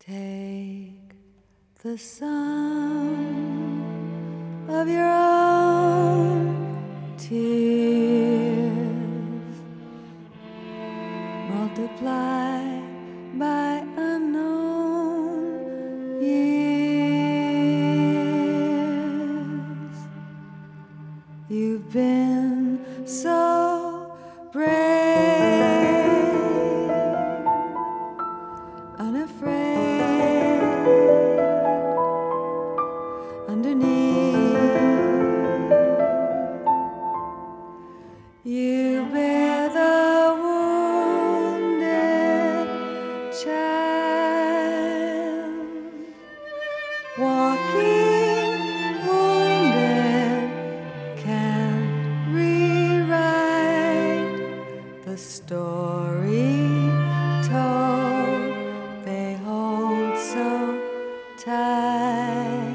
Take the sound of your own tears, multiply by unknown years. You've been so brave, unafraid. Underneath, you bear the wounded child, walking wounded, can't rewrite the story told. They hold so tight.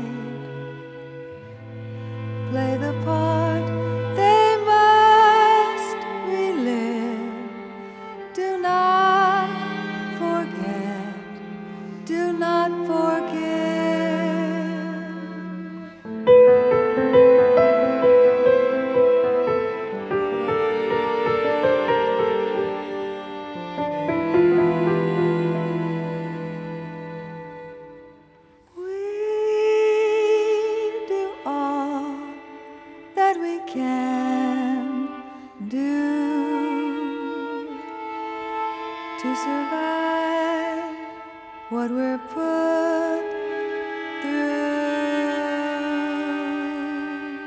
Play the part they must relive. Do not forget, do not forget. We can do to survive what we're put through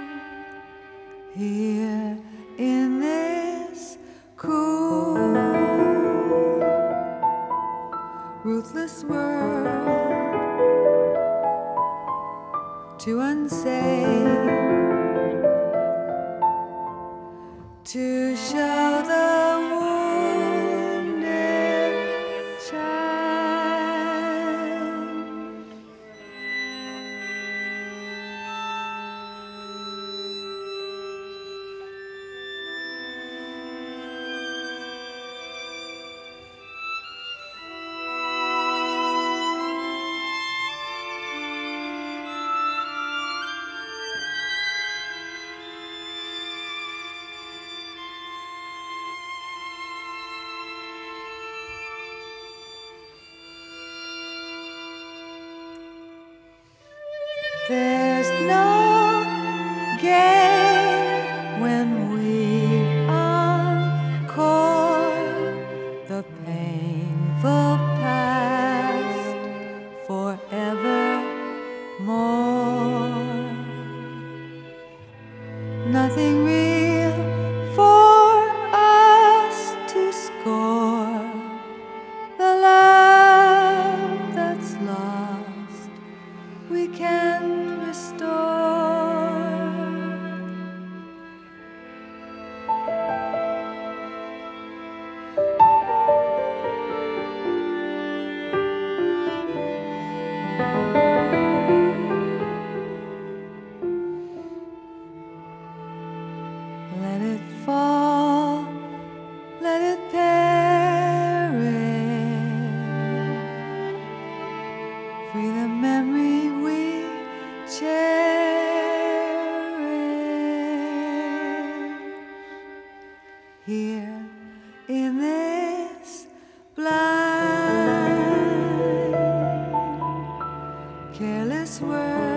here in this cool, ruthless world. To unsay, to show the wounded child. There's no gain when we encore the painful past forevermore. Nothing real for us to score. The love that's lost we can't restore. Let it fall, let it perish. Free the memory we cherish here in this blind, careless world.